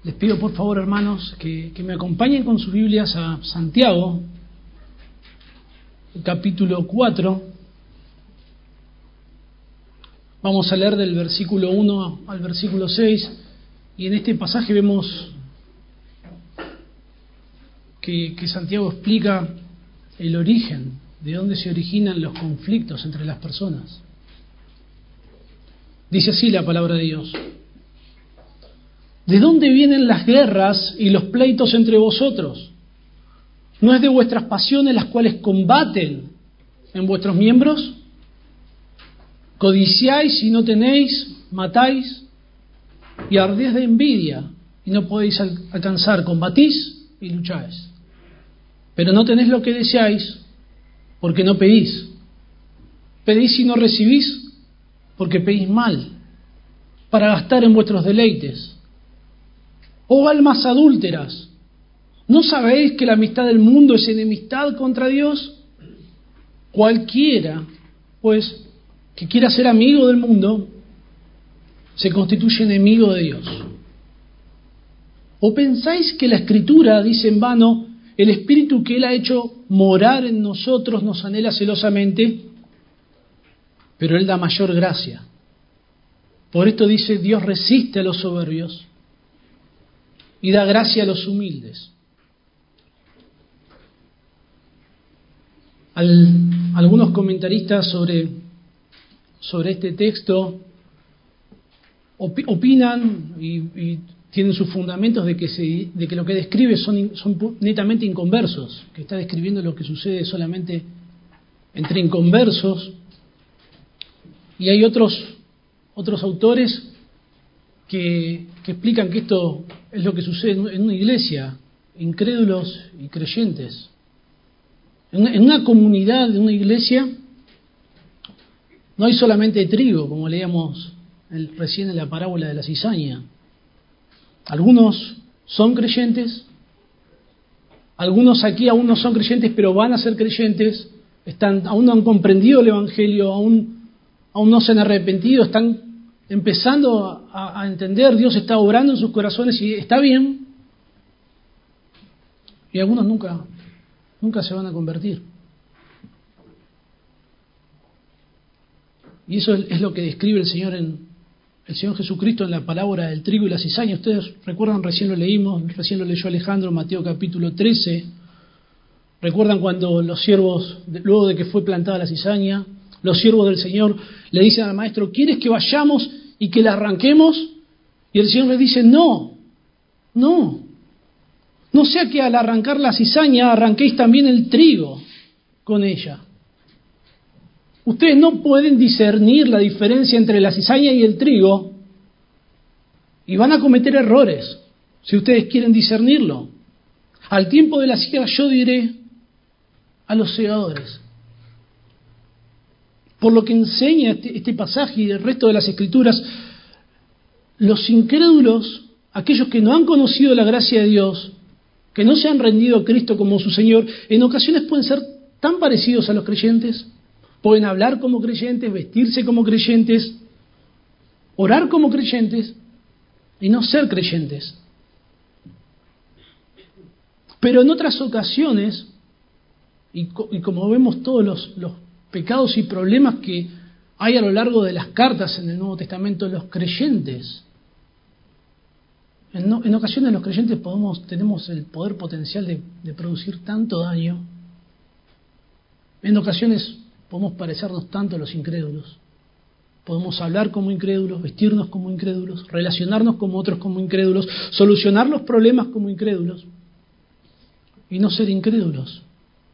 Les pido por favor, hermanos, que me acompañen con sus Biblias a Santiago, capítulo 4. Vamos a leer del versículo 1 al versículo 6, y en este pasaje vemos que Santiago explica el origen, de dónde se originan los conflictos entre las personas. Dice así la palabra de Dios: ¿de dónde vienen las guerras y los pleitos entre vosotros? ¿No es de vuestras pasiones las cuales combaten en vuestros miembros? Codiciáis y no tenéis, matáis y ardéis de envidia y no podéis alcanzar, combatís y lucháis. Pero no tenéis lo que deseáis porque no pedís. Pedís y no recibís porque pedís mal, para gastar en vuestros deleites. Oh almas adúlteras, ¿no sabéis que la amistad del mundo es enemistad contra Dios? Cualquiera, pues, que quiera ser amigo del mundo, se constituye enemigo de Dios. ¿O pensáis que la Escritura dice en vano: el Espíritu que Él ha hecho morar en nosotros nos anhela celosamente? Pero Él da mayor gracia. Por esto dice: Dios resiste a los soberbios y da gracia a los humildes. Algunos comentaristas sobre este texto opinan y tienen sus fundamentos de que lo que describe son netamente inconversos, que está describiendo lo que sucede solamente entre inconversos. Y hay otros autores que explican que esto es lo que sucede en una iglesia, incrédulos y creyentes. En una comunidad de una iglesia no hay solamente trigo, como leíamos recién en la parábola de la cizaña. Algunos son creyentes, algunos aquí aún no son creyentes, pero van a ser creyentes, aún no han comprendido el Evangelio, aún no se han arrepentido, están empezando a entender, Dios está obrando en sus corazones y está bien. Y algunos nunca se van a convertir. Y eso es lo que describe el Señor Jesucristo en la parábola del trigo y la cizaña. Ustedes recuerdan, recién lo leímos, recién lo leyó Alejandro en Mateo capítulo 13. Recuerdan cuando los siervos, luego de que fue plantada la cizaña, los siervos del Señor le dicen al maestro: ¿quieres que vayamos y que la arranquemos? Y el Señor les dice: no sea que al arrancar la cizaña arranquéis también el trigo con ella. Ustedes no pueden discernir la diferencia entre la cizaña y el trigo y van a cometer errores si ustedes quieren discernirlo. Al tiempo de la siega yo diré a los segadores. Por lo que enseña este pasaje y el resto de las Escrituras, los incrédulos, aquellos que no han conocido la gracia de Dios, que no se han rendido a Cristo como su Señor, en ocasiones pueden ser tan parecidos a los creyentes, pueden hablar como creyentes, vestirse como creyentes, orar como creyentes y no ser creyentes. Pero en otras ocasiones, y como vemos todos los pecados y problemas que hay a lo largo de las cartas en el Nuevo Testamento, los creyentes, en ocasiones los creyentes tenemos el poder potencial de producir tanto daño. En ocasiones podemos parecernos tanto a los incrédulos. Podemos hablar como incrédulos, vestirnos como incrédulos, relacionarnos con otros como incrédulos, solucionar los problemas como incrédulos y no ser incrédulos.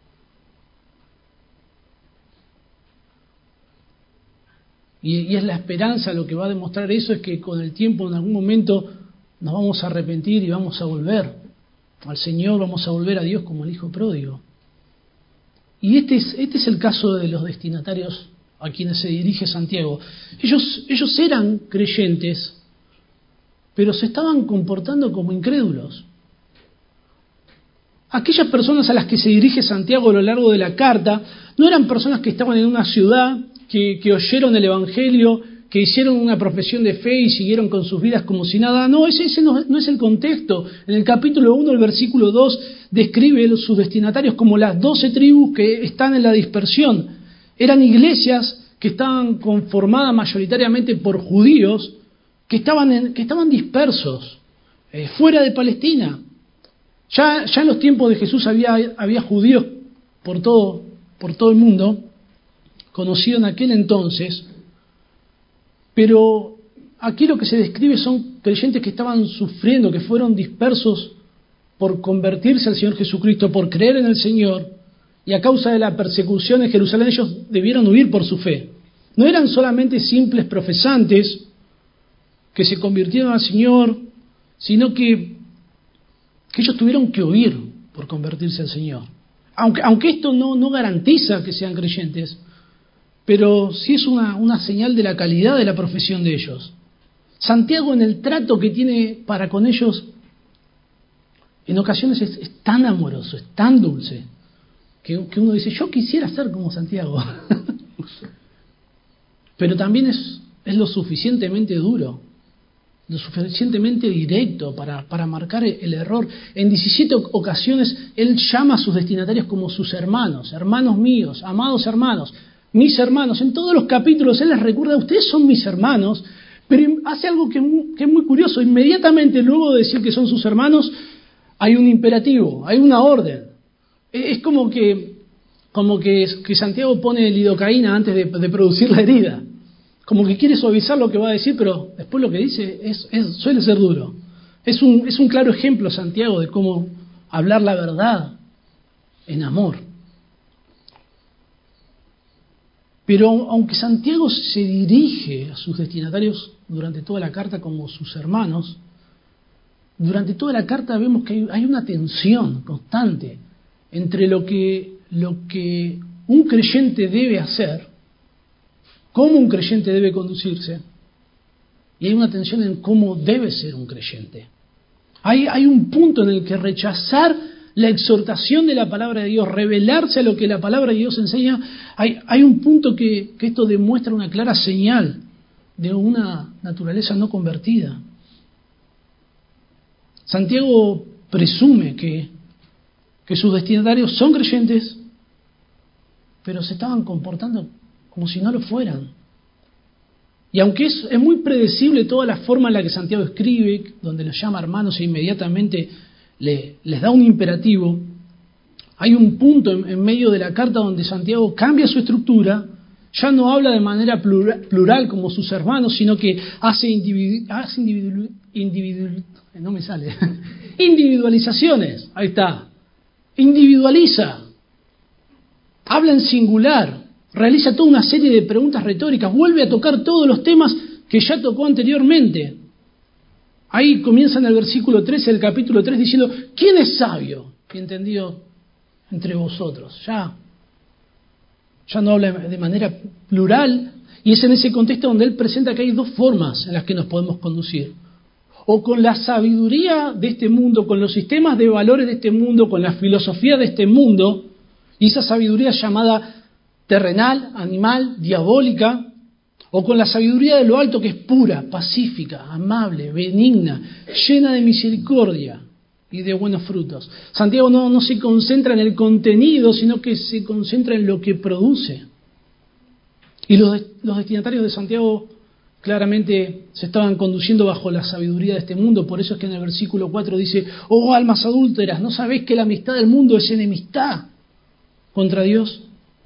Y es la esperanza lo que va a demostrar eso, es que con el tiempo en algún momento nos vamos a arrepentir y vamos a volver al Señor, vamos a volver a Dios como el Hijo pródigo. Y este es el caso de los destinatarios a quienes se dirige Santiago. Ellos eran creyentes, pero se estaban comportando como incrédulos. Aquellas personas a las que se dirige Santiago a lo largo de la carta no eran personas que estaban en una ciudad, que oyeron el Evangelio que hicieron una profesión de fe y siguieron con sus vidas como si nada. No, ese no es el contexto. En el capítulo 1, el versículo 2, describe sus destinatarios como las 12 tribus que están en la dispersión. Eran iglesias que estaban conformadas mayoritariamente por judíos que estaban dispersos, fuera de Palestina. Ya en los tiempos de Jesús había judíos por todo el mundo, conocido en aquel entonces, pero aquí lo que se describe son creyentes que estaban sufriendo, que fueron dispersos por convertirse al Señor Jesucristo, por creer en el Señor, y a causa de la persecución en Jerusalén ellos debieron huir por su fe. No eran solamente simples profesantes que se convirtieron al Señor, sino que ellos tuvieron que huir por convertirse al Señor. Aunque esto no garantiza que sean creyentes, pero sí es una señal de la calidad de la profesión de ellos. Santiago, en el trato que tiene para con ellos, en ocasiones es tan amoroso, es tan dulce, que uno dice, yo quisiera ser como Santiago. Pero también es lo suficientemente duro, lo suficientemente directo para marcar el error. En 17 ocasiones él llama a sus destinatarios como sus hermanos, hermanos míos, amados hermanos, mis hermanos. En todos los capítulos él les recuerda, ustedes son mis hermanos, pero hace algo que es muy curioso. Inmediatamente luego de decir que son sus hermanos, hay un imperativo, hay una orden. Es como que Santiago pone lidocaína antes de producir la herida. Como que quiere suavizar lo que va a decir, pero después lo que dice suele ser duro. Es un claro ejemplo, Santiago, de cómo hablar la verdad en amor. Pero aunque Santiago se dirige a sus destinatarios durante toda la carta como sus hermanos, durante toda la carta vemos que hay una tensión constante entre lo que un creyente debe hacer, cómo un creyente debe conducirse, y hay una tensión en cómo debe ser un creyente. Hay un punto en el que rechazar la exhortación de la palabra de Dios, rebelarse a lo que la palabra de Dios enseña, hay un punto que esto demuestra una clara señal de una naturaleza no convertida. Santiago presume que sus destinatarios son creyentes, pero se estaban comportando como si no lo fueran. Y aunque es muy predecible toda la forma en la que Santiago escribe, donde los llama hermanos e inmediatamente les da un imperativo, hay un punto en medio de la carta donde Santiago cambia su estructura, ya no habla de manera plural como sus hermanos, sino que hace individualizaciones. Ahí está. Individualiza. Habla en singular. Realiza toda una serie de preguntas retóricas. Vuelve a tocar todos los temas que ya tocó anteriormente. Ahí comienza en el versículo 13 del capítulo 3 diciendo, ¿quién es sabio y entendido entre vosotros? Ya no habla de manera plural, y es en ese contexto donde él presenta que hay dos formas en las que nos podemos conducir. O con la sabiduría de este mundo, con los sistemas de valores de este mundo, con la filosofía de este mundo, y esa sabiduría llamada terrenal, animal, diabólica, o con la sabiduría de lo alto que es pura, pacífica, amable, benigna, llena de misericordia y de buenos frutos. Santiago no se concentra en el contenido, sino que se concentra en lo que produce. Y los destinatarios de Santiago claramente se estaban conduciendo bajo la sabiduría de este mundo. Por eso es que en el versículo 4 dice, oh almas adúlteras, ¿no sabéis que la amistad del mundo es enemistad contra Dios?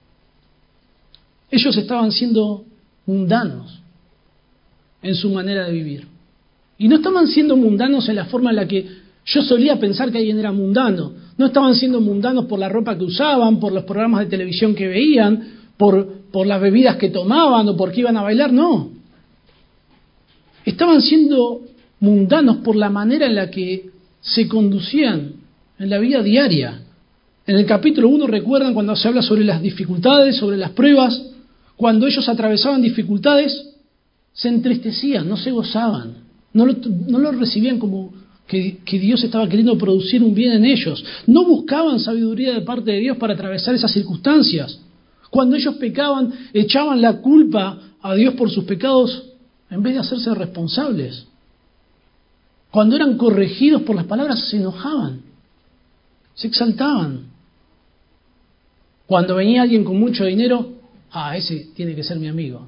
Ellos estaban siendo mundanos en su manera de vivir. Y no estaban siendo mundanos en la forma en la que yo solía pensar que alguien era mundano. No estaban siendo mundanos por la ropa que usaban, por los programas de televisión que veían, por las bebidas que tomaban o porque iban a bailar, no. Estaban siendo mundanos por la manera en la que se conducían en la vida diaria. En el capítulo 1 recuerdan cuando se habla sobre las dificultades, sobre las pruebas, cuando ellos atravesaban dificultades, se entristecían, no se gozaban, no lo recibían como que Dios estaba queriendo producir un bien en ellos. No buscaban sabiduría de parte de Dios para atravesar esas circunstancias. Cuando ellos pecaban, echaban la culpa a Dios por sus pecados en vez de hacerse responsables. Cuando eran corregidos por las palabras se enojaban, se exaltaban. Cuando venía alguien con mucho dinero, ese tiene que ser mi amigo.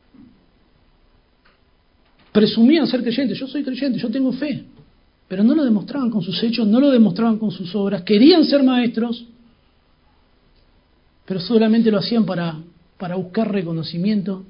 Presumían ser creyentes, yo soy creyente, yo tengo fe, pero no lo demostraban con sus hechos, no lo demostraban con sus obras. Querían ser maestros, pero solamente lo hacían para buscar reconocimiento.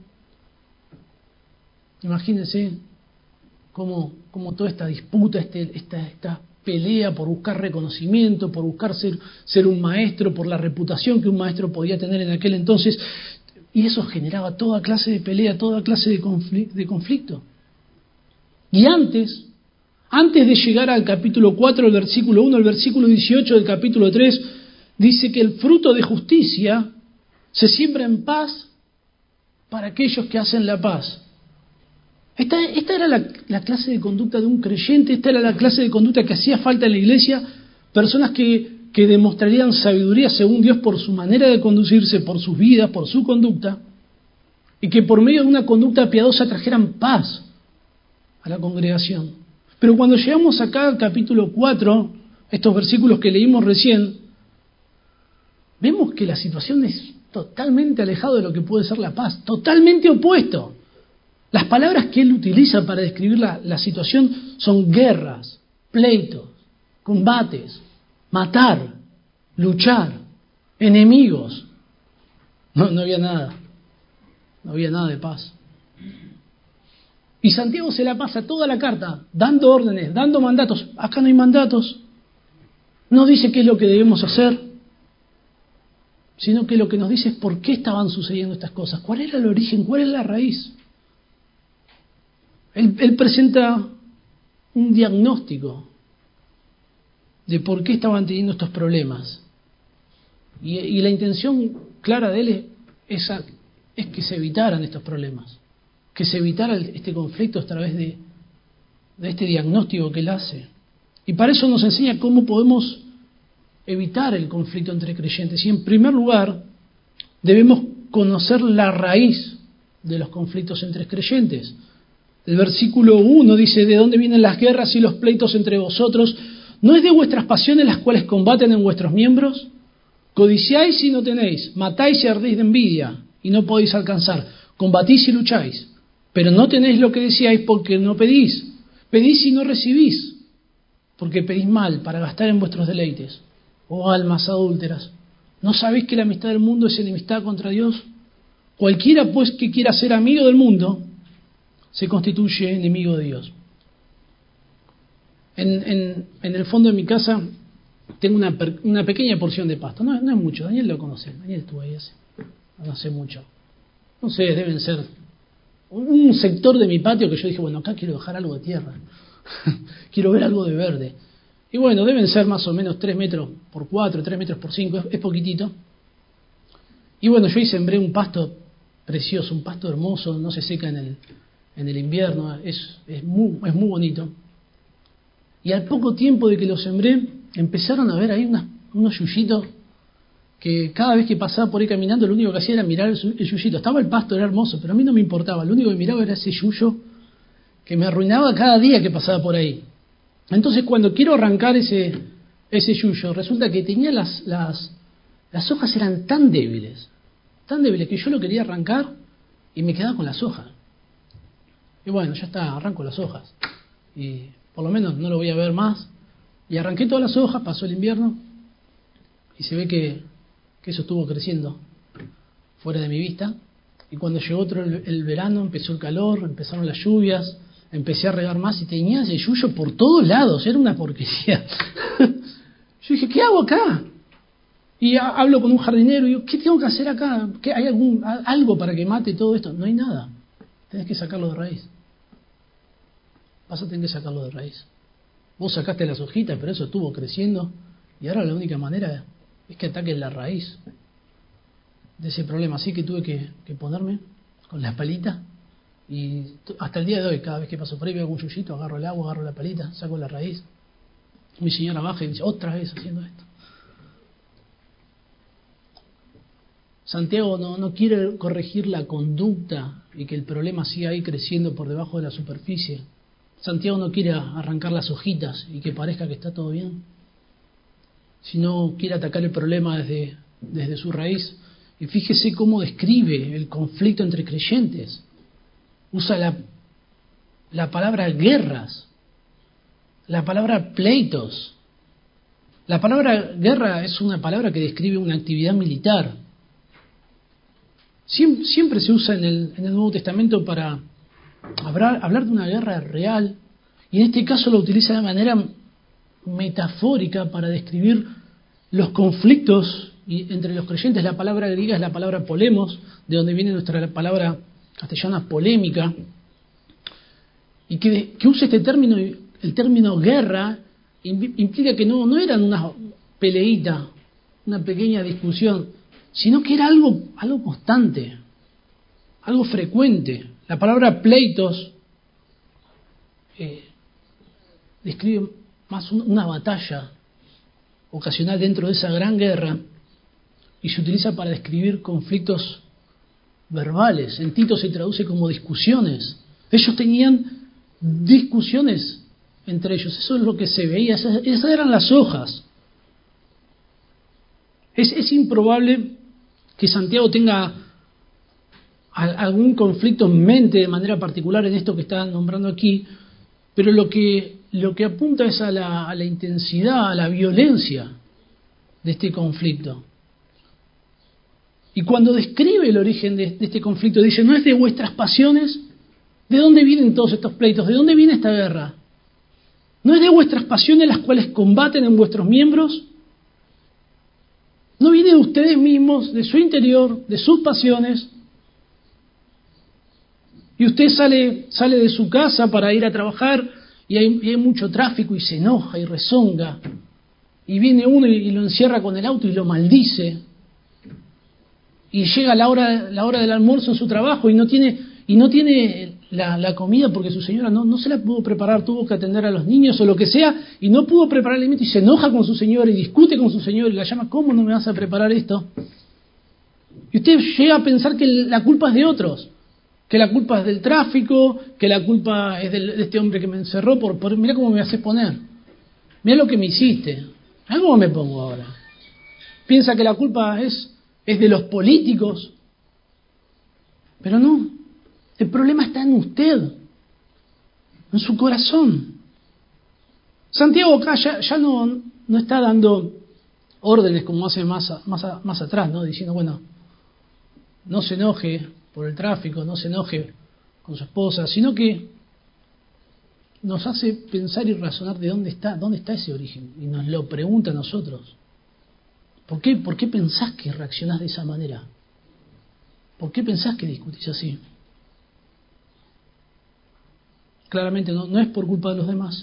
Imagínense cómo toda esta disputa, esta pelea por buscar reconocimiento, por buscar ser un maestro, por la reputación que un maestro podía tener en aquel entonces, y eso generaba toda clase de pelea, toda clase de conflicto. Y antes de llegar al capítulo 4, el versículo 1, el versículo 18 del capítulo 3, dice que el fruto de justicia se siembra en paz para aquellos que hacen la paz. Esta era la clase de conducta de un creyente, esta era la clase de conducta que hacía falta en la iglesia, personas que demostrarían sabiduría según Dios por su manera de conducirse, por sus vidas, por su conducta, y que por medio de una conducta piadosa trajeran paz a la congregación. Pero cuando llegamos acá al capítulo 4, estos versículos que leímos recién, vemos que la situación es totalmente alejada de lo que puede ser la paz, totalmente opuesto. Las palabras que él utiliza para describir la situación son guerras, pleitos, combates, matar, luchar, enemigos. No había nada de paz. Y Santiago se la pasa toda la carta dando órdenes, dando mandatos. Acá no hay mandatos. No dice qué es lo que debemos hacer, sino que lo que nos dice es por qué estaban sucediendo estas cosas, cuál era el origen, cuál es la raíz. Él presenta un diagnóstico de por qué estaban teniendo estos problemas. Y la intención clara de él es que se evitaran estos problemas, que se evitara este conflicto a través de este diagnóstico que él hace. Y para eso nos enseña cómo podemos evitar el conflicto entre creyentes. Y en primer lugar, debemos conocer la raíz de los conflictos entre creyentes. El versículo 1 dice: ¿de dónde vienen las guerras y los pleitos entre vosotros? ¿No es de vuestras pasiones las cuales combaten en vuestros miembros? Codiciáis y no tenéis, matáis y ardéis de envidia y no podéis alcanzar, combatís y lucháis, pero no tenéis lo que deseáis porque no pedís. Pedís y no recibís, porque pedís mal para gastar en vuestros deleites. Oh almas adúlteras, ¿no sabéis que la amistad del mundo es enemistad contra Dios? Cualquiera pues que quiera ser amigo del mundo se constituye enemigo de Dios. En el fondo de mi casa tengo una pequeña porción de pasto. No es mucho, Daniel lo conoce. Daniel estuvo ahí no hace mucho. No sé, deben ser un sector de mi patio que yo dije, bueno, acá quiero dejar algo de tierra. Quiero ver algo de verde. Y bueno, deben ser más o menos 3 metros por 4, 3 metros por 5, es poquitito. Y bueno, yo ahí sembré un pasto precioso, un pasto hermoso, no se seca en el invierno, es muy bonito. Y al poco tiempo de que lo sembré, empezaron a ver ahí unos yuyitos que cada vez que pasaba por ahí caminando, lo único que hacía era mirar el yuyito. Estaba el pasto, era hermoso, pero a mí no me importaba. Lo único que miraba era ese yuyo que me arruinaba cada día que pasaba por ahí. Entonces, cuando quiero arrancar ese yuyo, resulta que tenía las hojas eran tan débiles que yo lo quería arrancar y me quedaba con las hojas. Y bueno, ya está, arranco las hojas. Y por lo menos no lo voy a ver más. Y arranqué todas las hojas, pasó el invierno y se ve que eso estuvo creciendo fuera de mi vista. Y cuando llegó el verano, empezó el calor, empezaron las lluvias, empecé a regar más y tenía ese yuyo por todos lados, era una porquería. Yo dije, ¿qué hago acá? Y hablo con un jardinero y digo, ¿qué tengo que hacer acá? ¿Hay algo para que mate todo esto? No hay nada, tenés que sacarlo de raíz. Vas a tener que sacarlo de raíz. Vos sacaste las hojitas, pero eso estuvo creciendo y ahora la única manera es que ataques la raíz de ese problema. Así que tuve que ponerme con la palita y hasta el día de hoy, cada vez que paso por ahí veo algún yuyito, agarro el agua, agarro la palita, saco la raíz. Mi señora baja y dice, otra vez haciendo esto. Santiago no quiere corregir la conducta y que el problema siga ahí creciendo por debajo de la superficie. Santiago no quiere arrancar las hojitas y que parezca que está todo bien, sino quiere atacar el problema desde su raíz. Y fíjese cómo describe el conflicto entre creyentes. Usa la palabra guerras, la palabra pleitos. La palabra guerra es una palabra que describe una actividad militar. Siempre se usa en el Nuevo Testamento para hablar de una guerra real, y en este caso lo utiliza de manera metafórica para describir los conflictos entre los creyentes. La palabra griega es la palabra polemos, de donde viene nuestra palabra castellana polémica, y que use este término, el término guerra, implica que no eran una peleita, una pequeña discusión, sino que era algo constante, algo frecuente. La palabra pleitos describe más una batalla ocasional dentro de esa gran guerra, y se utiliza para describir conflictos verbales. En Tito se traduce como discusiones. Ellos tenían discusiones entre ellos, eso es lo que se veía, esas eran las hojas. Es improbable que Santiago tenga algún conflicto en mente de manera particular en esto que está nombrando aquí, pero lo que apunta es a la intensidad, a la violencia de este conflicto. Y cuando describe el origen de este conflicto, dice: no es de vuestras pasiones. ¿De dónde vienen todos estos pleitos? ¿De dónde viene esta guerra? ¿No es de vuestras pasiones las cuales combaten en vuestros miembros? ¿No viene de ustedes mismos, de su interior, de sus pasiones? Y usted sale de su casa para ir a trabajar y hay mucho tráfico y se enoja y rezonga. Y viene uno y lo encierra con el auto y lo maldice. Y llega la hora del almuerzo en su trabajo y no tiene la comida porque su señora no se la pudo preparar, tuvo que atender a los niños o lo que sea, y no pudo preparar el alimento y se enoja con su señora y discute con su señora y la llama: ¿cómo no me vas a preparar esto? Y usted llega a pensar que la culpa es de otros, que la culpa es del tráfico, que la culpa es de este hombre que me encerró mirá cómo me haces poner, mirá lo que me hiciste, mirá cómo me pongo ahora. Piensa que la culpa es de los políticos, pero no, el problema está en usted, en su corazón. Santiago acá ya no está dando órdenes como hace más atrás, ¿no? Diciendo, bueno, no se enoje por el tráfico, no se enoje con su esposa, sino que nos hace pensar y razonar de dónde está ese origen, y nos lo pregunta a nosotros. ¿Por qué pensás que reaccionás de esa manera? ¿Por qué pensás que discutís así? Claramente no es por culpa de los demás,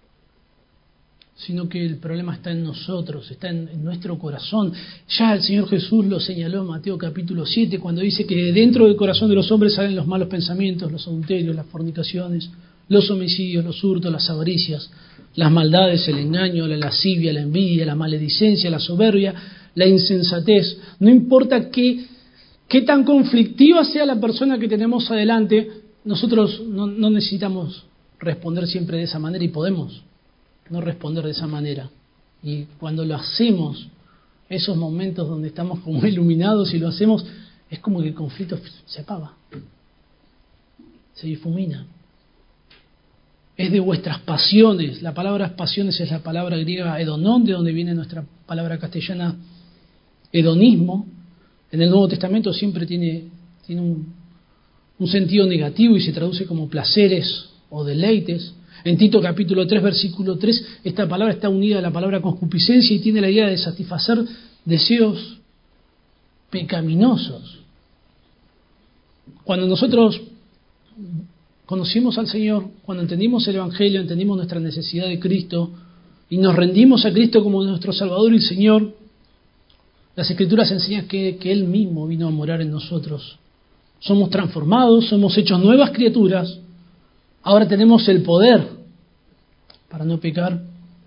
sino que el problema está en nosotros, está en nuestro corazón. Ya el Señor Jesús lo señaló en Mateo capítulo 7, cuando dice que dentro del corazón de los hombres salen los malos pensamientos, los adulterios, las fornicaciones, los homicidios, los hurtos, las avaricias, las maldades, el engaño, la lascivia, la envidia, la maledicencia, la soberbia, la insensatez. No importa qué tan conflictiva sea la persona que tenemos adelante, nosotros no necesitamos responder siempre de esa manera, y podemos no responder de esa manera. Y cuando lo hacemos, esos momentos donde estamos como iluminados y lo hacemos, es como que el conflicto se apaga, se difumina. Es de vuestras pasiones. La palabra pasiones es la palabra griega edonón, de donde viene nuestra palabra castellana hedonismo. En el Nuevo Testamento siempre tiene un sentido negativo y se traduce como placeres o deleites. En Tito capítulo 3, versículo 3, esta palabra está unida a la palabra concupiscencia y tiene la idea de satisfacer deseos pecaminosos. Cuando nosotros conocimos al Señor, cuando entendimos el Evangelio, entendimos nuestra necesidad de Cristo y nos rendimos a Cristo como nuestro Salvador y Señor, las Escrituras enseñan que Él mismo vino a morar en nosotros. Somos transformados, somos hechos nuevas criaturas. Ahora tenemos el poder para no pecar,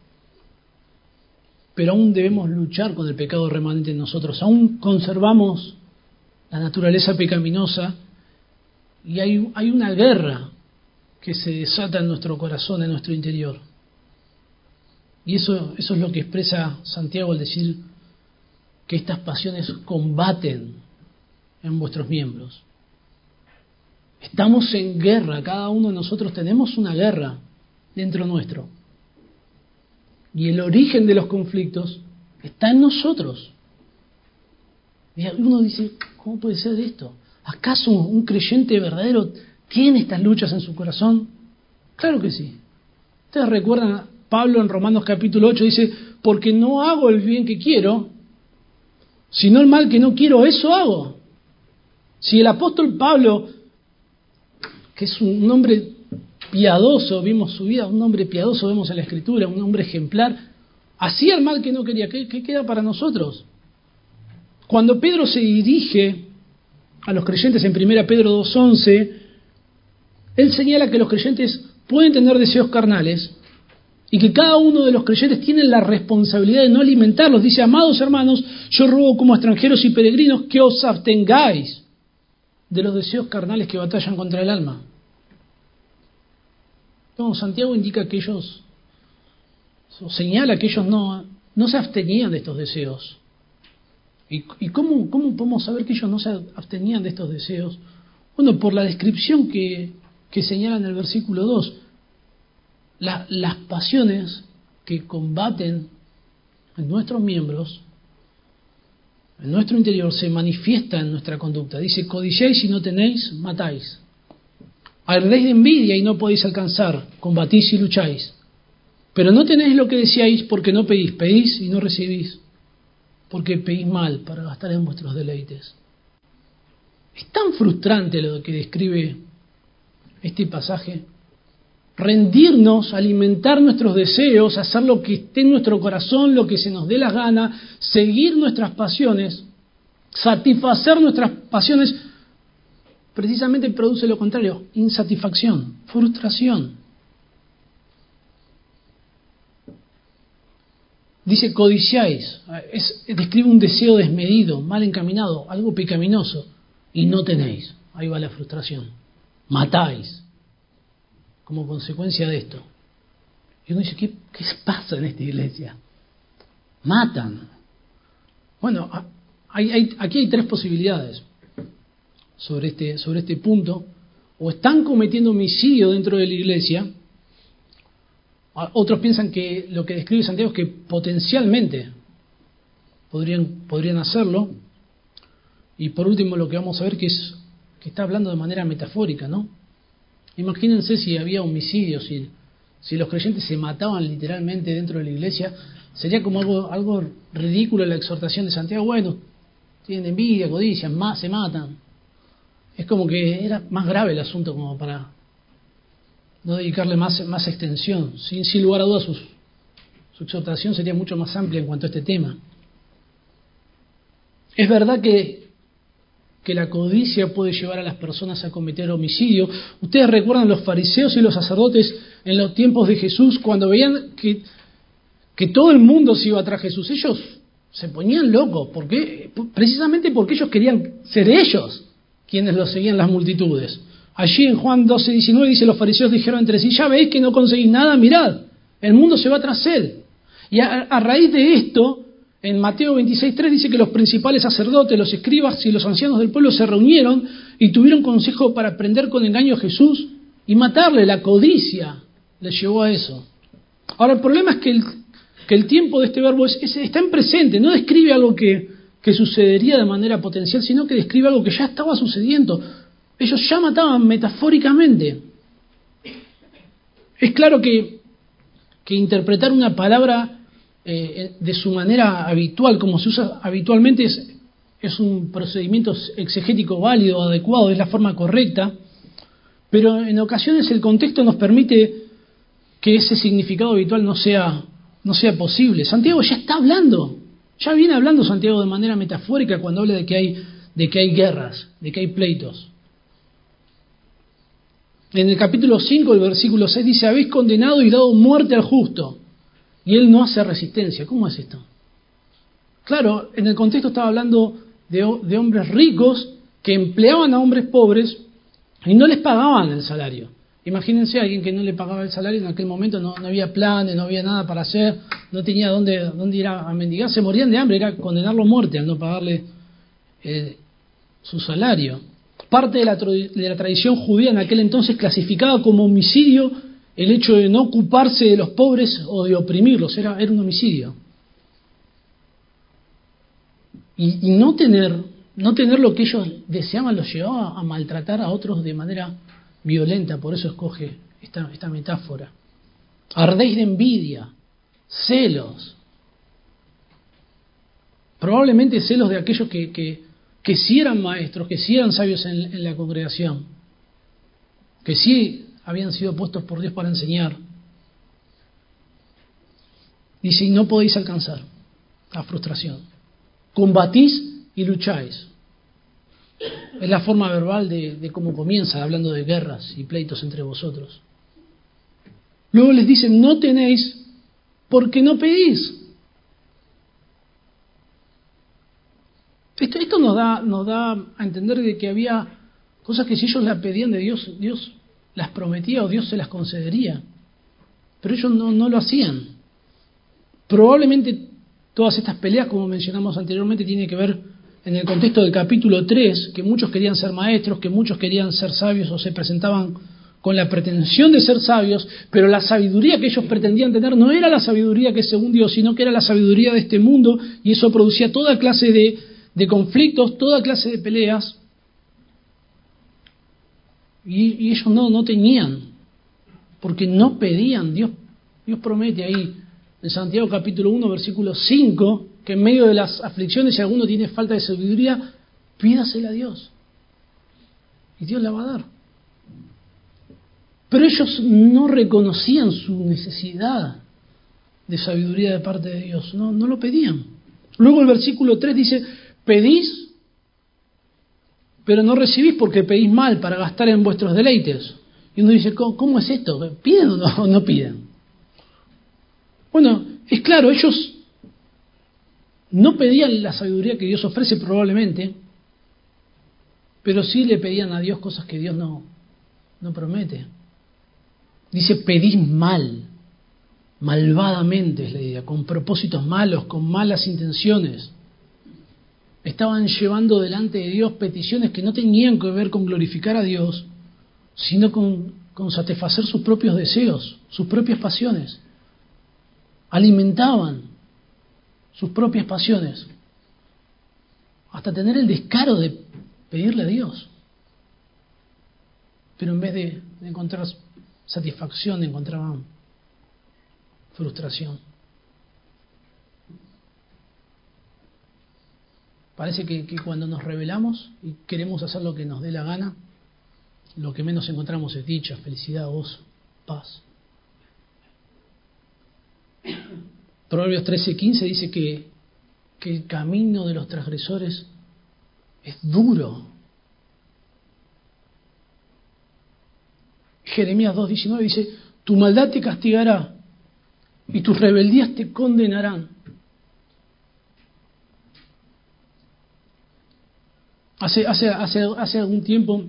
pero aún debemos luchar con el pecado remanente en nosotros. Aún conservamos la naturaleza pecaminosa Y hay una guerra que se desata en nuestro corazón, en nuestro interior. Y eso es lo que expresa Santiago al decir que estas pasiones combaten en vuestros miembros. Estamos en guerra, cada uno de nosotros tenemos una guerra dentro nuestro. Y el origen de los conflictos está en nosotros. Y uno dice, ¿cómo puede ser esto? ¿Acaso un creyente verdadero tiene estas luchas en su corazón? Claro que sí. Ustedes recuerdan, Pablo en Romanos capítulo 8 dice, porque no hago el bien que quiero, sino el mal que no quiero, eso hago. Si el apóstol Pablo, que es un hombre piadoso, vimos su vida, un hombre piadoso, vemos en la Escritura, un hombre ejemplar, hacía el mal que no quería, ¿qué queda para nosotros? Cuando Pedro se dirige a los creyentes en 1 Pedro 2:11, él señala que los creyentes pueden tener deseos carnales y que cada uno de los creyentes tiene la responsabilidad de no alimentarlos. Dice, amados hermanos, yo ruego como extranjeros y peregrinos que os abstengáis de los deseos carnales que batallan contra el alma. No, Santiago indica que ellos, señala que ellos no se abstenían de estos deseos. ¿Y cómo podemos saber que ellos no se abstenían de estos deseos? Bueno, por la descripción que señala en el versículo 2. Las pasiones que combaten en nuestros miembros, en nuestro interior, se manifiestan en nuestra conducta. Dice, codiciáis y no tenéis, matáis. Ardéis de envidia y no podéis alcanzar, combatís y lucháis. Pero no tenéis lo que deseáis porque no pedís, pedís y no recibís, porque pedís mal para gastar en vuestros deleites. Es tan frustrante lo que describe este pasaje. Rendirnos, alimentar nuestros deseos, hacer lo que esté en nuestro corazón, lo que se nos dé la gana, seguir nuestras pasiones, satisfacer nuestras pasiones, precisamente produce lo contrario, insatisfacción, frustración. Dice codiciáis, describe un deseo desmedido, mal encaminado, algo pecaminoso, y no tenéis. Ahí va la frustración. Matáis como consecuencia de esto. Y uno dice, ¿qué pasa en esta iglesia? Matan. Bueno, aquí hay tres posibilidades sobre este punto. O están cometiendo homicidio dentro de la iglesia. Otros piensan que lo que describe Santiago es que potencialmente podrían hacerlo. Y por último lo que vamos a ver que está hablando de manera metafórica, ¿no? Imagínense si había homicidios, si los creyentes se mataban literalmente dentro de la iglesia, sería como algo ridículo la exhortación de Santiago. Bueno, tienen envidia, codicia, se matan. Es como que era más grave el asunto como para no dedicarle más extensión. Sin lugar a dudas su exhortación sería mucho más amplia en cuanto a este tema. Es verdad que la codicia puede llevar a las personas a cometer homicidio. Ustedes recuerdan los fariseos y los sacerdotes en los tiempos de Jesús, cuando veían que todo el mundo se iba tras Jesús, ellos se ponían locos. ¿Por qué? Precisamente porque ellos querían ser ellos quienes los seguían las multitudes. Allí en Juan 12:19 dice, los fariseos dijeron entre sí, ya veis que no conseguís nada, mirad, el mundo se va tras él. Y a raíz de esto, en Mateo 26:3 dice que los principales sacerdotes, los escribas y los ancianos del pueblo se reunieron y tuvieron consejo para prender con engaño a Jesús y matarle. La codicia les llevó a eso. Ahora, el problema es que el tiempo de este verbo está en presente, no describe algo que sucedería de manera potencial, sino que describe algo que ya estaba sucediendo. Ellos ya mataban metafóricamente. Es claro que interpretar una palabra de su manera habitual, como se usa habitualmente, es un procedimiento exegético válido, adecuado, es la forma correcta, pero en ocasiones el contexto nos permite que ese significado habitual no sea posible. Santiago ya está hablando, ya viene hablando Santiago de manera metafórica cuando habla de que hay guerras, de que hay pleitos. En el capítulo 5, el versículo 6 dice, habéis condenado y dado muerte al justo, y él no hace resistencia. ¿Cómo es esto? Claro, en el contexto estaba hablando de hombres ricos que empleaban a hombres pobres Y no les pagaban el salario. Imagínense a alguien que no le pagaba el salario en aquel momento, no había planes, no había nada para hacer, no tenía dónde ir a mendigar, se morían de hambre, era condenarlo a muerte al no pagarle su salario. Parte de la tradición judía en aquel entonces clasificaba como homicidio el hecho de no ocuparse de los pobres o de oprimirlos, era un homicidio. Y no tener lo que ellos deseaban los llevaba a maltratar a otros de manera violenta, por eso escoge esta metáfora. Ardéis de envidia, celos, probablemente celos de aquellos que sí eran maestros, que sí eran sabios en la congregación, que sí habían sido puestos por Dios para enseñar. Dice, y no podéis alcanzar la frustración. Combatís y lucháis. Es la forma verbal de cómo comienza, hablando de guerras y pleitos entre vosotros. Luego les dice, no tenéis porque no pedís. Esto nos da a entender de que había cosas que si ellos las pedían de Dios, Dios las prometía o Dios se las concedería. Pero ellos no lo hacían. Probablemente todas estas peleas, como mencionamos anteriormente, tienen que ver en el contexto del capítulo 3, que muchos querían ser maestros, que muchos querían ser sabios o se presentaban con la pretensión de ser sabios, pero la sabiduría que ellos pretendían tener no era la sabiduría que es según Dios, sino que era la sabiduría de este mundo, y eso producía toda clase de conflictos, toda clase de peleas, y ellos no tenían, porque no pedían. Dios promete ahí, en Santiago capítulo 1, versículo 5, que en medio de las aflicciones, si alguno tiene falta de sabiduría, pídasela a Dios. Y Dios la va a dar. Pero ellos no reconocían su necesidad de sabiduría de parte de Dios. No lo pedían. Luego el versículo 3 dice, pedís, pero no recibís porque pedís mal para gastar en vuestros deleites. Y uno dice, ¿cómo es esto? ¿Piden o no piden? Bueno, es claro, ellos no pedían la sabiduría que Dios ofrece probablemente, pero sí le pedían a Dios cosas que Dios no promete. Dice, pedís mal, malvadamente es la idea, con propósitos malos, con malas intenciones. Estaban llevando delante de Dios peticiones que no tenían que ver con glorificar a Dios, sino con satisfacer sus propios deseos, sus propias pasiones. Alimentaban sus propias pasiones, hasta tener el descaro de pedirle a Dios. Pero en vez de encontrar satisfacción, encontraban frustración. Parece que cuando nos rebelamos y queremos hacer lo que nos dé la gana, lo que menos encontramos es dicha, felicidad, gozo, paz. Proverbios 13:15 dice que el camino de los transgresores es duro. Jeremías 2:19 dice, tu maldad te castigará y tus rebeldías te condenarán. Hace algún tiempo,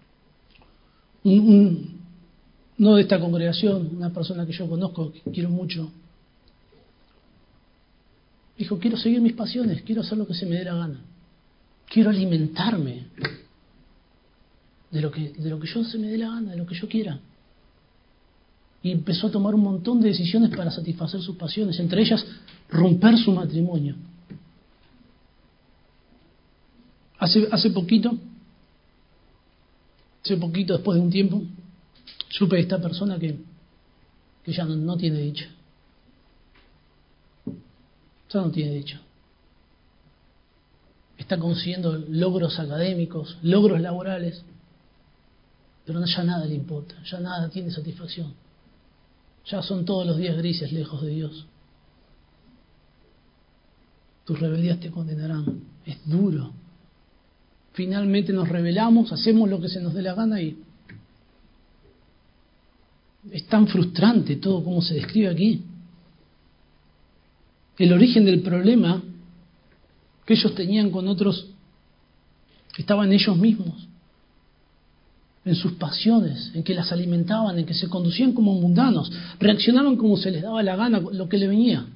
no de esta congregación, una persona que yo conozco, que quiero mucho, dijo, quiero seguir mis pasiones, quiero hacer lo que se me dé la gana, quiero alimentarme de lo que yo se me dé la gana, de lo que yo quiera. Y empezó a tomar un montón de decisiones para satisfacer sus pasiones, entre ellas romper su matrimonio. Hace poquito, después de un tiempo, supe de esta persona que ya no tiene dicha. Ya no tiene dicha. Está consiguiendo logros académicos, logros laborales, pero ya nada le importa, ya nada tiene satisfacción. Ya son todos los días grises lejos de Dios. Tus rebeldías te condenarán. Es duro. Finalmente nos rebelamos, hacemos lo que se nos dé la gana y es tan frustrante todo como se describe aquí. El origen del problema que ellos tenían con otros estaba en ellos mismos. en sus pasiones, en que las alimentaban, en que se conducían como mundanos, reaccionaban como se les daba la gana, lo que le venía.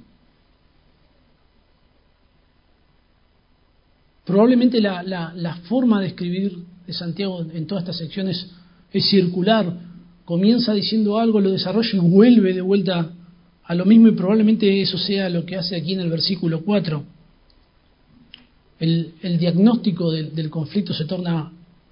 Probablemente la forma de escribir de Santiago en todas estas secciones es circular, comienza diciendo algo, lo desarrolla y vuelve de vuelta a lo mismo, y probablemente eso sea lo que hace aquí en el versículo 4. El diagnóstico del conflicto se torna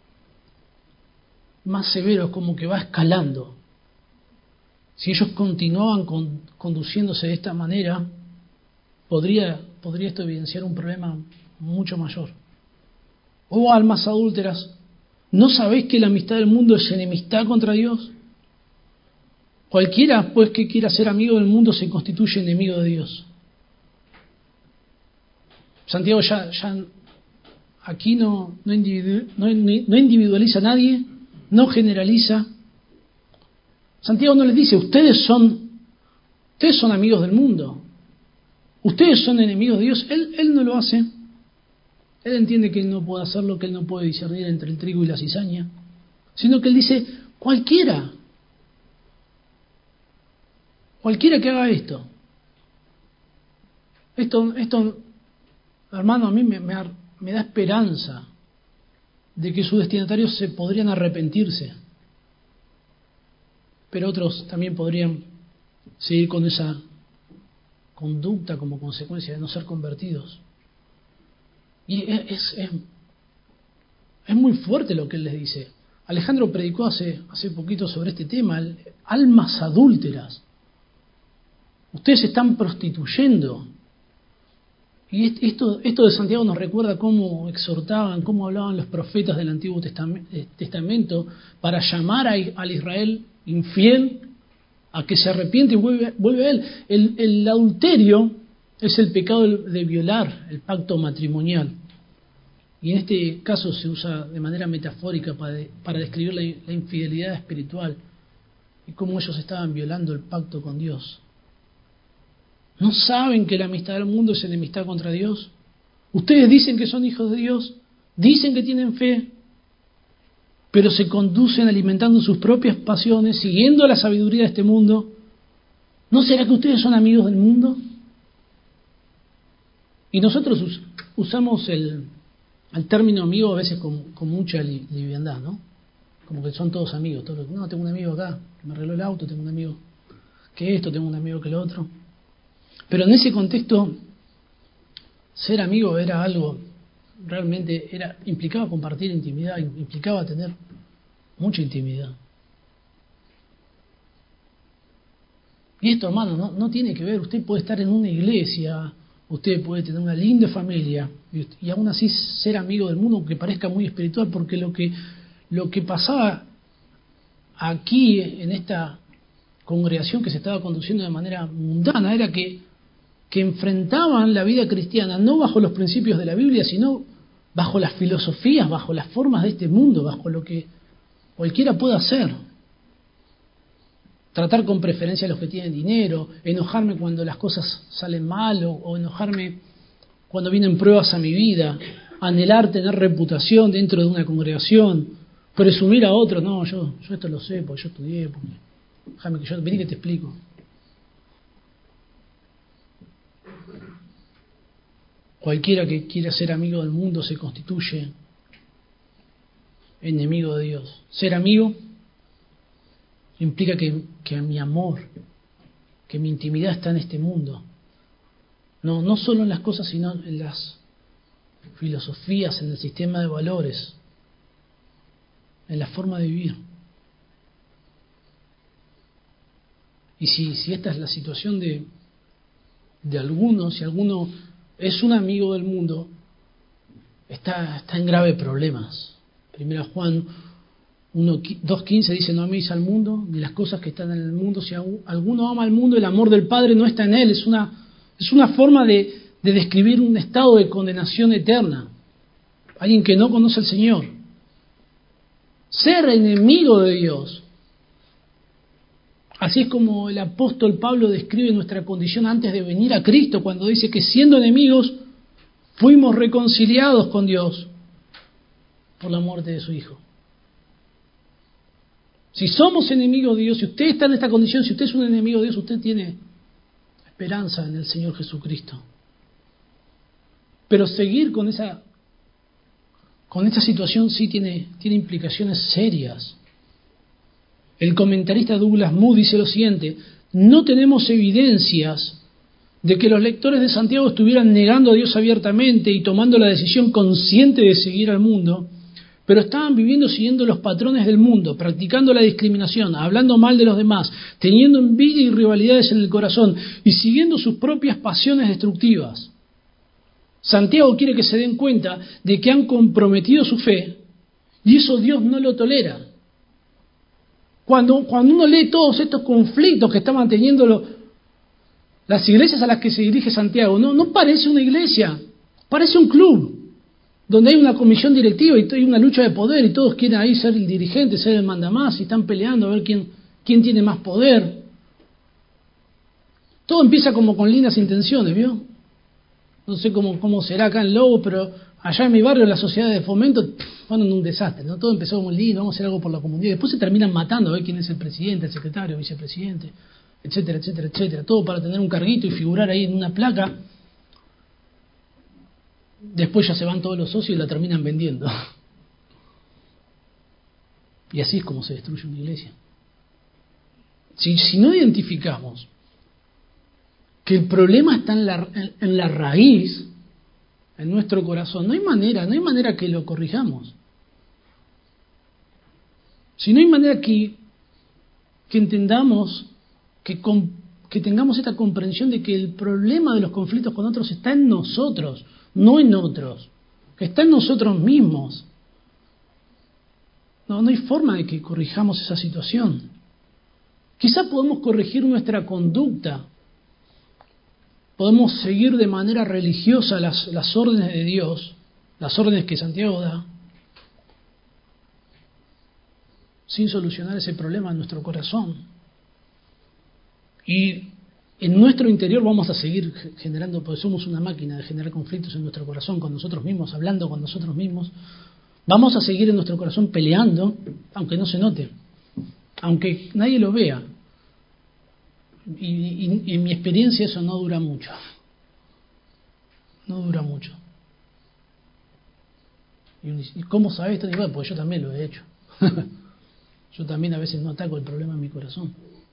más severo, es como que va escalando. Si ellos continuaban conduciéndose de esta manera, podría esto evidenciar un problema mucho mayor. Oh almas adúlteras, ¿no sabéis que la amistad del mundo es enemistad contra Dios? Cualquiera, pues, que quiera ser amigo del mundo se constituye enemigo de Dios. Santiago ya aquí no individualiza a nadie, no generaliza. Santiago no les dice, ustedes son amigos del mundo, ustedes son enemigos de Dios. Él no lo hace. Él entiende que él no puede hacerlo, que él no puede discernir entre el trigo y la cizaña, sino que él dice, cualquiera que haga esto, hermano, a mí me da esperanza de que sus destinatarios se podrían arrepentirse, pero otros también podrían seguir con esa conducta como consecuencia de no ser convertidos. Y es muy fuerte lo que él les dice. Alejandro predicó hace poquito sobre este tema, almas adúlteras. Ustedes se están prostituyendo. Y esto de Santiago nos recuerda cómo exhortaban, cómo hablaban los profetas del Antiguo Testamento para llamar al Israel infiel a que se arrepiente y vuelve a él. El adulterio es el pecado de violar el pacto matrimonial. Y en este caso se usa de manera metafórica para describir la infidelidad espiritual y cómo ellos estaban violando el pacto con Dios. ¿No saben que la amistad del mundo es enemistad contra Dios? Ustedes dicen que son hijos de Dios, dicen que tienen fe, pero se conducen alimentando sus propias pasiones, siguiendo la sabiduría de este mundo. ¿No será que ustedes son amigos del mundo? Y nosotros usamos el término amigo a veces con mucha liviandad, ¿no? Como que son todos amigos. No, tengo un amigo acá que me arregló el auto, tengo un amigo que esto, tengo un amigo que lo otro. Pero en ese contexto, ser amigo era algo, realmente implicaba compartir intimidad, implicaba tener mucha intimidad. Y esto, hermano, no tiene que ver, usted puede estar en una iglesia, usted puede tener una linda familia y aún así ser amigo del mundo, que parezca muy espiritual, porque lo que pasaba aquí en esta congregación que se estaba conduciendo de manera mundana era que enfrentaban la vida cristiana no bajo los principios de la Biblia, sino bajo las filosofías, bajo las formas de este mundo, bajo lo que cualquiera puede hacer. Tratar con preferencia a los que tienen dinero, enojarme cuando las cosas salen mal o enojarme cuando vienen pruebas a mi vida, anhelar tener reputación dentro de una congregación, presumir a otros, no, yo esto lo sé, porque yo estudié, vení que te explico. Cualquiera que quiera ser amigo del mundo se constituye enemigo de Dios. Ser amigo implica que mi amor, que mi intimidad está en este mundo. No solo en las cosas, sino en las filosofías, en el sistema de valores, en la forma de vivir. Y si esta es la situación de algunos, si alguno es un amigo del mundo, está en graves problemas. Primera Juan 2:15 dice, no améis al mundo, ni las cosas que están en el mundo. Si alguno ama al mundo, el amor del Padre no está en él. Es una forma de describir un estado de condenación eterna. Alguien que no conoce al Señor. Ser enemigo de Dios. Así es como el apóstol Pablo describe nuestra condición antes de venir a Cristo, cuando dice que siendo enemigos fuimos reconciliados con Dios por la muerte de su Hijo. Si somos enemigos de Dios, si usted está en esta condición, si usted es un enemigo de Dios, usted tiene esperanza en el Señor Jesucristo. Pero seguir con esta situación sí tiene implicaciones serias. El comentarista Douglas Moo dice lo siguiente: no tenemos evidencias de que los lectores de Santiago estuvieran negando a Dios abiertamente y tomando la decisión consciente de seguir al mundo, pero estaban viviendo siguiendo los patrones del mundo, practicando la discriminación, hablando mal de los demás, teniendo envidia y rivalidades en el corazón y siguiendo sus propias pasiones destructivas. Santiago quiere que se den cuenta de que han comprometido su fe y eso Dios no lo tolera. Cuando uno lee todos estos conflictos que estaban teniendo las iglesias a las que se dirige Santiago, no parece una iglesia, parece un club donde hay una comisión directiva y hay una lucha de poder y todos quieren ahí ser el dirigente, ser el mandamás y están peleando a ver quién tiene más poder. Todo empieza como con lindas intenciones, ¿vio? No sé cómo será acá en Lobo, pero allá en mi barrio las sociedades de fomento fueron un desastre, ¿no? Todo empezó muy lindo, vamos a hacer algo por la comunidad. Después se terminan matando a ver quién es el presidente, el secretario, el vicepresidente, etcétera, etcétera, etcétera. Todo para tener un carguito y figurar ahí en una placa. Después ya se van todos los socios y la terminan vendiendo. Y así es como se destruye una iglesia. Si no identificamos que el problema está en la raíz, en nuestro corazón, no hay manera que lo corrijamos. Si no hay manera que entendamos, que tengamos esta comprensión de que el problema de los conflictos con otros está en nosotros, no en otros, que está en nosotros mismos. No hay forma de que corrijamos esa situación. Quizá podemos corregir nuestra conducta, podemos seguir de manera religiosa las órdenes de Dios, las órdenes que Santiago da, sin solucionar ese problema en nuestro corazón. Y en nuestro interior vamos a seguir generando, porque somos una máquina de generar conflictos en nuestro corazón con nosotros mismos, hablando con nosotros mismos. Vamos a seguir en nuestro corazón peleando, aunque no se note, aunque nadie lo vea. Y en mi experiencia eso no dura mucho. No dura mucho. ¿Y cómo sabes esto? Bueno, pues yo también lo he hecho. Yo también a veces no ataco el problema en mi corazón.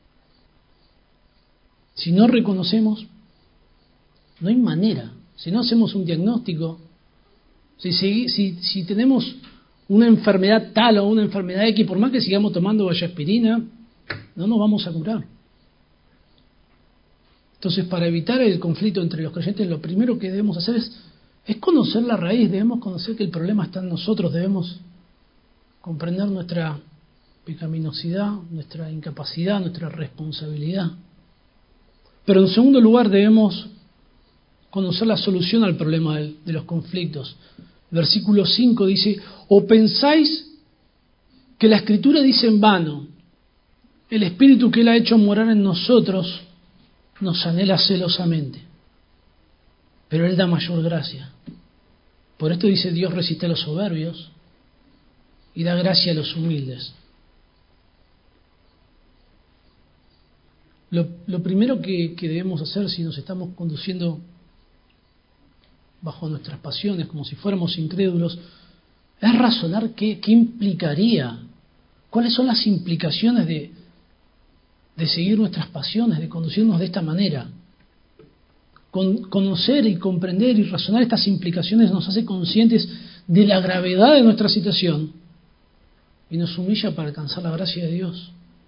Si no reconocemos, no hay manera. Si no hacemos un diagnóstico, si tenemos una enfermedad tal o una enfermedad X, por más que sigamos tomando vallaspirina, no nos vamos a curar. Entonces, para evitar el conflicto entre los creyentes, lo primero que debemos hacer es conocer la raíz. Debemos conocer que el problema está en nosotros. Debemos comprender nuestra pecaminosidad, nuestra incapacidad, nuestra responsabilidad. Pero en segundo lugar debemos conocer la solución al problema de los conflictos. Versículo 5 dice: ¿o pensáis que la Escritura dice en vano, el Espíritu que Él ha hecho morar en nosotros nos anhela celosamente, pero Él da mayor gracia? Por esto dice: Dios resiste a los soberbios y da gracia a los humildes. Lo primero que debemos hacer, si nos estamos conduciendo bajo nuestras pasiones como si fuéramos incrédulos, es razonar qué implicaría, cuáles son las implicaciones de seguir nuestras pasiones, de conducirnos de esta manera. Conocer y comprender y razonar estas implicaciones nos hace conscientes de la gravedad de nuestra situación y nos humilla para alcanzar la gracia de Dios.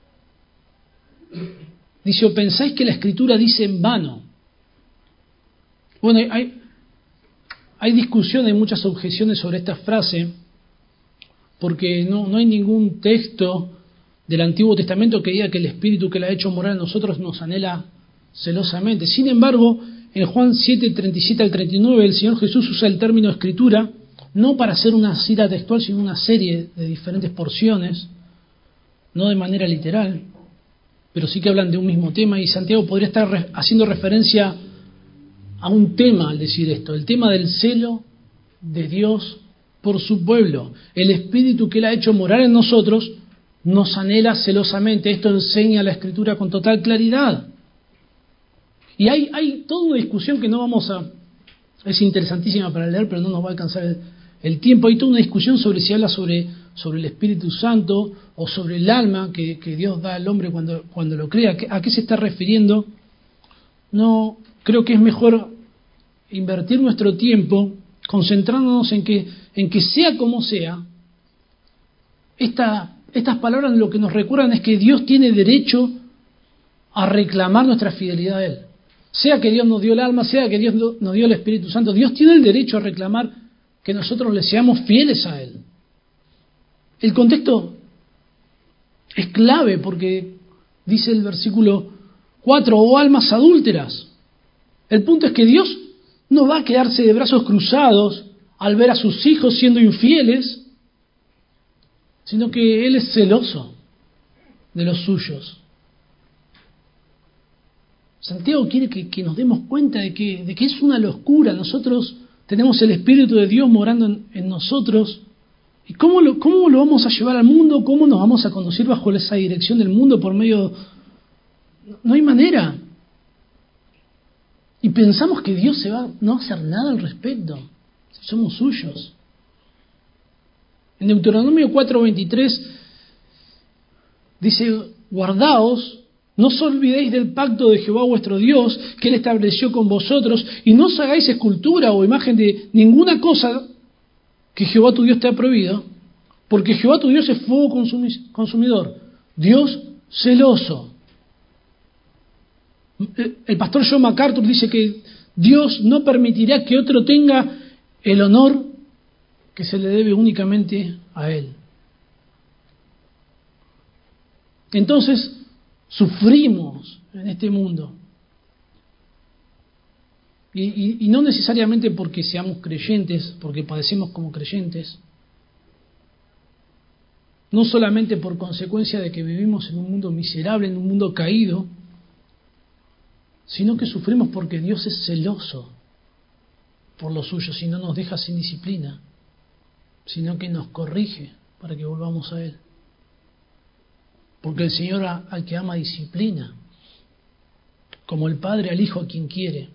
Dice: ¿o pensáis que la Escritura dice en vano? Bueno, hay discusión, hay muchas objeciones sobre esta frase, porque no hay ningún texto del Antiguo Testamento que diga que el Espíritu que la ha hecho morar en nosotros nos anhela celosamente. Sin embargo, en Juan 7, 37 al 39, el Señor Jesús usa el término Escritura no para hacer una cita textual, sino una serie de diferentes porciones, no de manera literal, pero sí que hablan de un mismo tema, y Santiago podría estar haciendo referencia a un tema al decir esto, el tema del celo de Dios por su pueblo. El Espíritu que Él ha hecho morar en nosotros nos anhela celosamente. Esto enseña la Escritura con total claridad. Y hay toda una discusión que no vamos a... Es interesantísima para leer, pero no nos va a alcanzar el tiempo. Hay toda una discusión sobre si habla sobre el Espíritu Santo o sobre el alma que Dios da al hombre cuando lo crea. ¿A qué se está refiriendo? No, creo que es mejor invertir nuestro tiempo concentrándonos en que sea como sea, estas palabras lo que nos recuerdan es que Dios tiene derecho a reclamar nuestra fidelidad a Él. Sea que Dios nos dio el alma, sea que Dios nos dio el Espíritu Santo, Dios tiene el derecho a reclamar que nosotros le seamos fieles a Él. El contexto es clave porque dice el versículo 4, oh almas adúlteras. El punto es que Dios no va a quedarse de brazos cruzados al ver a sus hijos siendo infieles, sino que Él es celoso de los suyos. Santiago quiere que nos demos cuenta de que es una locura. Nosotros tenemos el Espíritu de Dios morando en nosotros. ¿Y cómo lo vamos a llevar al mundo? ¿Cómo nos vamos a conducir bajo esa dirección del mundo por medio? No hay manera. Y pensamos que Dios no va a hacer nada al respecto, si somos suyos. En Deuteronomio 4:23 dice, guardaos, no os olvidéis del pacto de Jehová vuestro Dios, que Él estableció con vosotros, y no os hagáis escultura o imagen de ninguna cosa que Jehová tu Dios te ha prohibido, porque Jehová tu Dios es fuego consumidor, Dios celoso. El pastor John MacArthur dice que Dios no permitirá que otro tenga el honor que se le debe únicamente a Él. Entonces, sufrimos en este mundo. Y no necesariamente porque seamos creyentes, porque padecemos como creyentes, no solamente por consecuencia de que vivimos en un mundo miserable, en un mundo caído, sino que sufrimos porque Dios es celoso por los suyos y no nos deja sin disciplina, sino que nos corrige para que volvamos a Él. Porque el Señor al que ama disciplina, como el Padre al Hijo a quien quiere.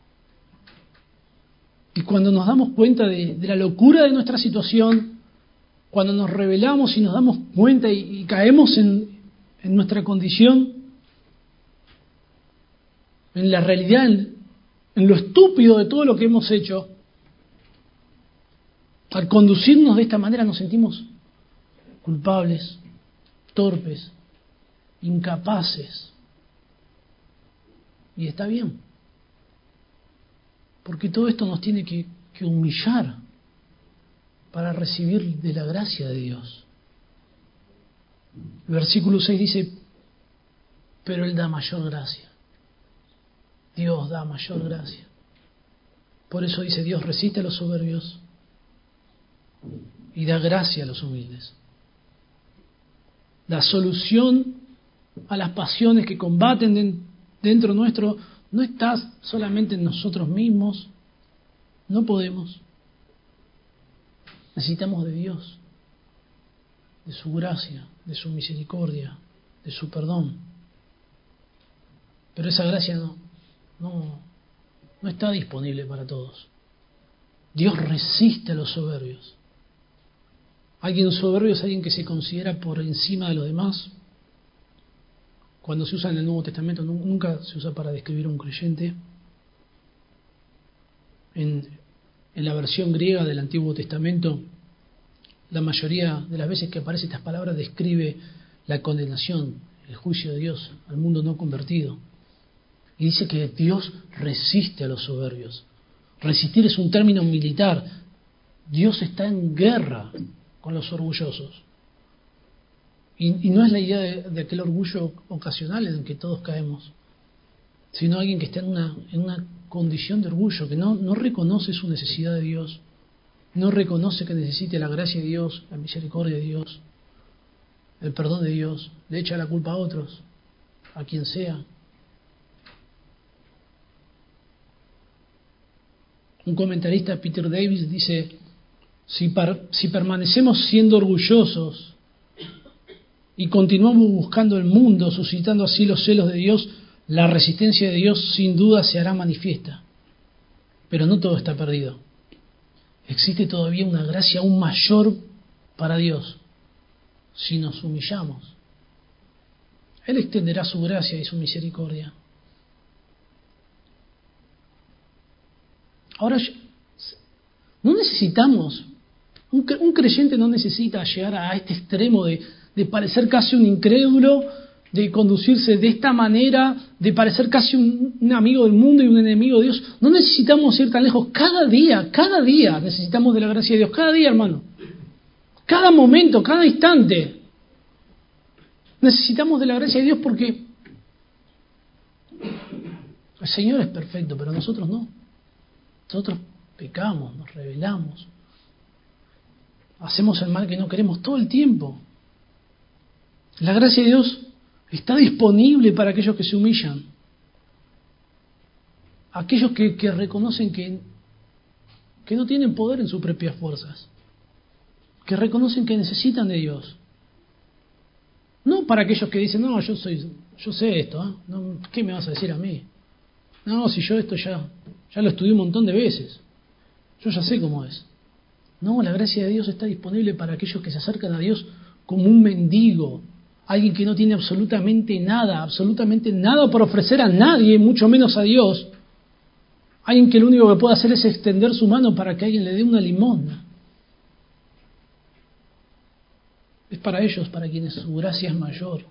Y cuando nos damos cuenta de la locura de nuestra situación, cuando nos rebelamos y nos damos cuenta y caemos en nuestra condición, en la realidad, en lo estúpido de todo lo que hemos hecho, al conducirnos de esta manera nos sentimos culpables, torpes, incapaces. Y está bien, porque todo esto nos tiene que humillar para recibir de la gracia de Dios. El versículo 6 dice, pero Él da mayor gracia. Dios da mayor gracia. Por eso dice, Dios resiste a los soberbios y da gracia a los humildes. La solución a las pasiones que combaten dentro nuestro no está solamente en nosotros mismos. No podemos. Necesitamos de Dios, de su gracia, de su misericordia, de su perdón. Pero esa gracia no está disponible para todos. Dios resiste a los soberbios. Alguien soberbio es alguien que se considera por encima de los demás. Cuando se usa en el Nuevo Testamento, nunca se usa para describir a un creyente. En la versión griega del Antiguo Testamento, la mayoría de las veces que aparecen estas palabras describe la condenación, el juicio de Dios al mundo no convertido. Y dice que Dios resiste a los soberbios. Resistir es un término militar. Dios está en guerra con los orgullosos. Y no es la idea de aquel orgullo ocasional en que todos caemos, sino alguien que está en una condición de orgullo, que no reconoce su necesidad de Dios, no reconoce que necesite la gracia de Dios, la misericordia de Dios, el perdón de Dios, le echa la culpa a otros, a quien sea. Un comentarista, Peter Davis, dice, si permanecemos siendo orgullosos y continuamos buscando el mundo, suscitando así los celos de Dios, la resistencia de Dios sin duda se hará manifiesta. Pero no todo está perdido. Existe todavía una gracia aún mayor para Dios si nos humillamos. Él extenderá su gracia y su misericordia. Ahora, no necesitamos, un creyente no necesita llegar a este extremo de parecer casi un incrédulo, de conducirse de esta manera, de parecer casi un amigo del mundo y un enemigo de Dios. No necesitamos ir tan lejos. Cada día necesitamos de la gracia de Dios. Cada día, hermano. Cada momento, cada instante. Necesitamos de la gracia de Dios porque el Señor es perfecto, pero nosotros no. Nosotros pecamos, nos rebelamos. Hacemos el mal que no queremos todo el tiempo. La gracia de Dios está disponible para aquellos que se humillan. Aquellos que reconocen que no tienen poder en sus propias fuerzas. Que reconocen que necesitan de Dios. No para aquellos que dicen, no, yo sé esto, ¿eh? No, ¿qué me vas a decir a mí? No, si yo esto ya lo estudié un montón de veces. Yo ya sé cómo es. No, la gracia de Dios está disponible para aquellos que se acercan a Dios como un mendigo. Alguien que no tiene absolutamente nada por ofrecer a nadie, mucho menos a Dios. Alguien que lo único que puede hacer es extender su mano para que alguien le dé una limosna. Es para ellos, para quienes su gracia es mayor.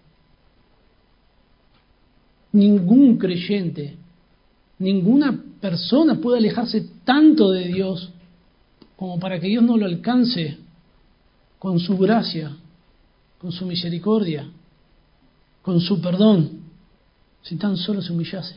Ningún creyente, ninguna persona puede alejarse tanto de Dios como para que Dios no lo alcance con su gracia, con su misericordia, con su perdón, si tan solo se humillase.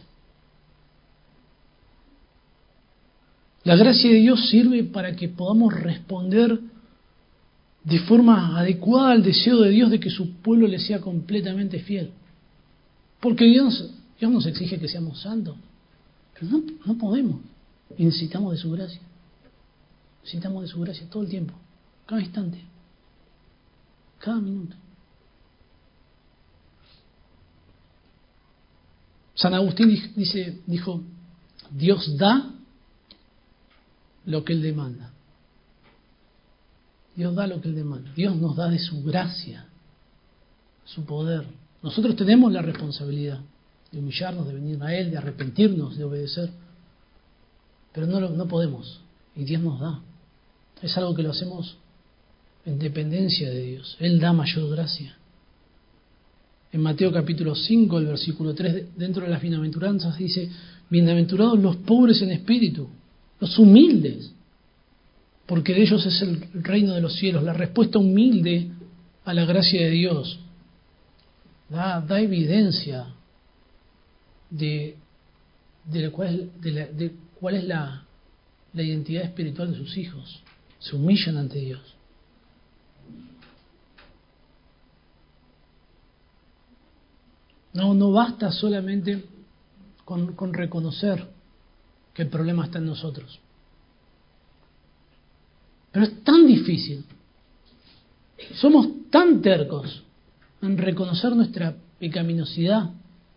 La gracia de Dios sirve para que podamos responder de forma adecuada al deseo de Dios de que su pueblo le sea completamente fiel. Porque Dios nos exige que seamos santos, pero no podemos. Y necesitamos de su gracia. Necesitamos de su gracia todo el tiempo, cada instante, cada minuto. San Agustín dijo, Dios da lo que Él demanda. Dios da lo que Él demanda. Dios nos da de su gracia, su poder. Nosotros tenemos la responsabilidad de humillarnos, de venir a Él, de arrepentirnos, de obedecer. Pero no podemos. Y Dios nos da. Es algo que lo hacemos en dependencia de Dios. Él da mayor gracia. En Mateo capítulo 5, el versículo 3, dentro de las bienaventuranzas, dice, bienaventurados los pobres en espíritu, los humildes, porque de ellos es el reino de los cielos. La respuesta humilde a la gracia de Dios da evidencia de cuál es la identidad espiritual de sus hijos. Se humillan ante Dios. No basta solamente con reconocer que el problema está en nosotros. Pero es tan difícil. Somos tan tercos en reconocer nuestra pecaminosidad.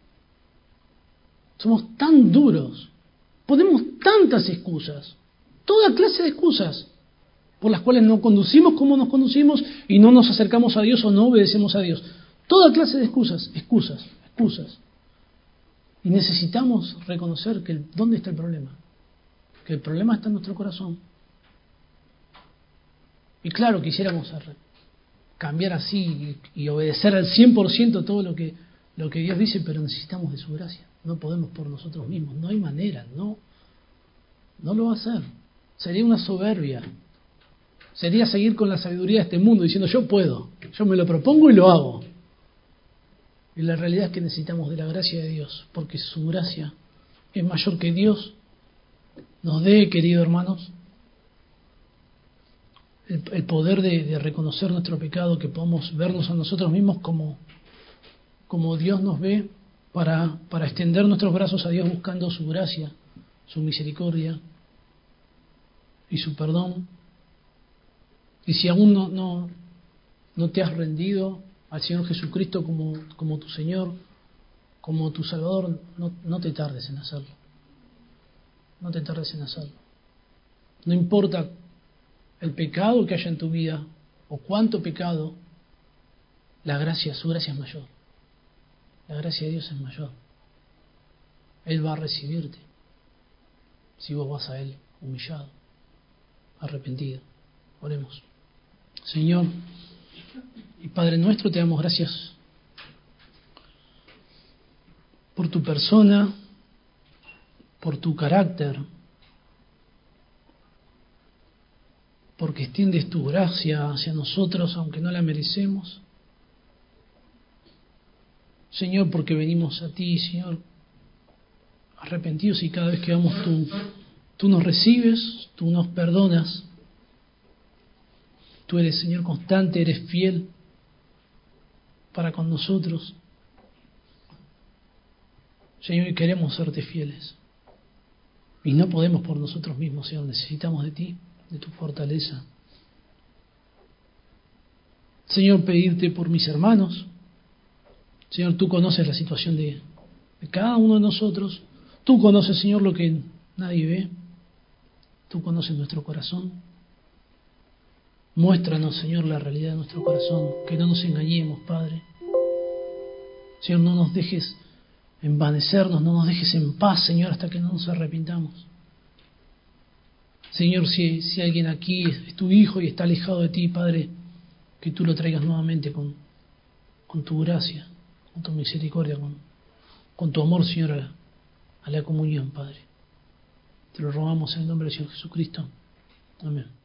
Somos tan duros. Ponemos tantas excusas. Toda clase de excusas por las cuales no conducimos como nos conducimos y no nos acercamos a Dios o no obedecemos a Dios. Toda clase de excusas. Y necesitamos reconocer ¿dónde está el problema? Que el problema está en nuestro corazón. Y claro, quisiéramos cambiar así y obedecer al 100% todo lo que Dios dice, pero necesitamos de su gracia. No podemos por nosotros mismos, no hay manera, no lo va a hacer. Sería una soberbia. Sería seguir con la sabiduría de este mundo diciendo yo puedo, yo me lo propongo y lo hago. Y la realidad es que necesitamos de la gracia de Dios, porque su gracia es mayor que Dios nos dé, queridos hermanos, el poder de reconocer nuestro pecado, que podamos vernos a nosotros mismos como Dios nos ve, para extender nuestros brazos a Dios buscando su gracia, su misericordia y su perdón. Y si aún no te has rendido al Señor Jesucristo como tu Señor, como tu Salvador, no te tardes en hacerlo. No te tardes en hacerlo. No importa el pecado que haya en tu vida o cuánto pecado, su gracia es mayor. La gracia de Dios es mayor. Él va a recibirte si vos vas a Él humillado, arrepentido. Oremos. Señor y Padre nuestro, te damos gracias por tu persona, por tu carácter, porque extiendes tu gracia hacia nosotros aunque no la merecemos. Señor, porque venimos a ti, Señor, arrepentidos, y cada vez que vamos tú nos recibes, tú nos perdonas. Tú eres, Señor, constante, eres fiel para con nosotros. Señor, y queremos serte fieles. Y no podemos por nosotros mismos, Señor, necesitamos de ti, de tu fortaleza. Señor, pedirte por mis hermanos. Señor, tú conoces la situación de cada uno de nosotros. Tú conoces, Señor, lo que nadie ve. Tú conoces nuestro corazón. Muéstranos, Señor, la realidad de nuestro corazón. Que no nos engañemos, Padre. Señor, no nos dejes envanecernos, no nos dejes en paz, Señor, hasta que no nos arrepintamos. Señor, si alguien aquí es tu hijo y está alejado de ti, Padre, que tú lo traigas nuevamente con tu gracia, con tu misericordia, con tu amor, Señor, a la comunión, Padre. Te lo rogamos en el nombre del Señor Jesucristo. Amén.